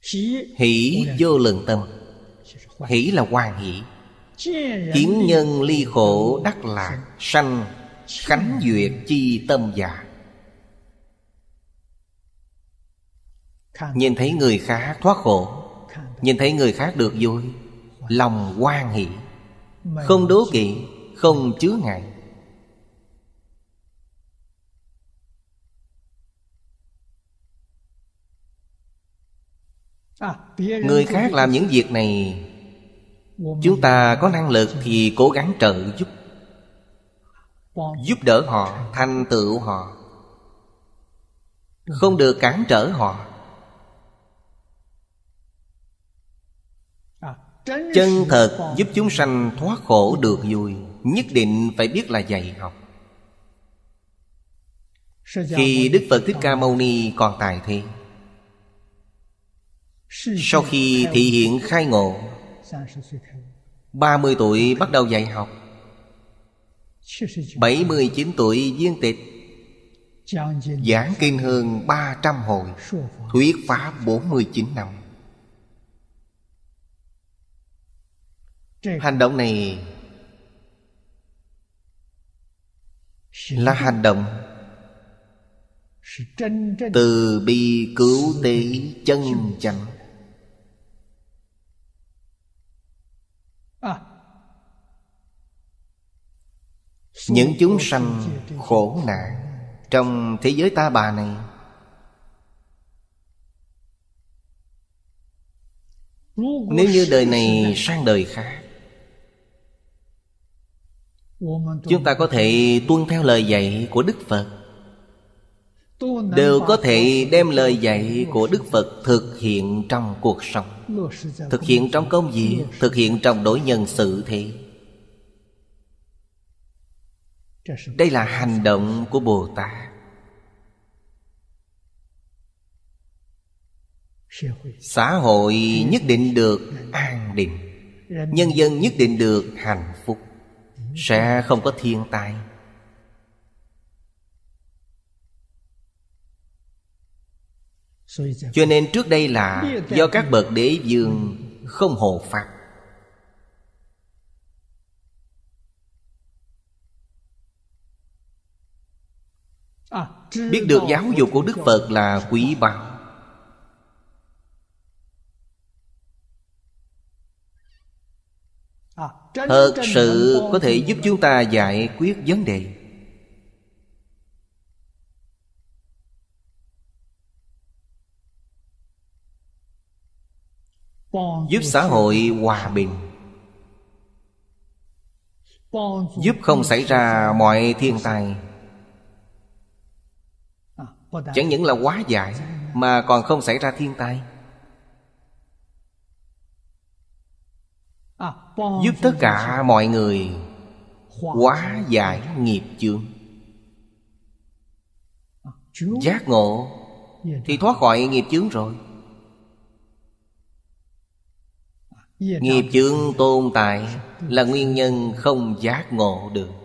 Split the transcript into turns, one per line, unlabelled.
Hỷ vô lượng tâm. Hỷ là hoan hỷ. Kiến nhân ly khổ đắc lạc, sanh khánh duyệt chi tâm dạ. Nhìn thấy người khác thoát khổ, nhìn thấy người khác được vui, lòng hoan hỷ, không đố kỵ, không chướng ngại. Người khác làm những việc này, chúng ta có năng lực thì cố gắng trợ giúp, giúp đỡ họ, thành tựu họ, không được cản trở họ. Chân thật giúp chúng sanh thoát khổ được vui, nhất định phải biết là dạy học. Khi Đức Phật Thích Ca Mâu Ni còn tại thế, sau khi thị hiện khai ngộ, 30 tuổi bắt đầu dạy học, 79 tuổi viên tịch, giảng kinh hơn 300 hồi, thuyết pháp 49 năm. Hành động này là hành động từ bi cứu tế chân chánh. Những chúng sanh khổ nạn trong thế giới ta bà này, nếu như đời này sang đời khác, chúng ta có thể tuân theo lời dạy của Đức Phật, đều có thể đem lời dạy của Đức Phật thực hiện trong cuộc sống, thực hiện trong công việc, thực hiện trong đối nhân xử thế. Đây là hành động của Bồ Tát. Xã hội nhất định được an định, nhân dân nhất định được hạnh phúc, sẽ không có thiên tai. Cho nên trước đây là do các bậc đế vương không hộ pháp. Biết được giáo dục của Đức Phật là quý báu, thật sự có thể giúp chúng ta giải quyết vấn đề. Giúp xã hội hòa bình, giúp không xảy ra mọi thiên tai. Chẳng những là hóa giải mà còn không xảy ra thiên tai. Giúp tất cả mọi người hóa giải nghiệp chướng. Giác ngộ thì thoát khỏi nghiệp chướng rồi. Nghiệp chướng tồn tại là nguyên nhân không giác ngộ được.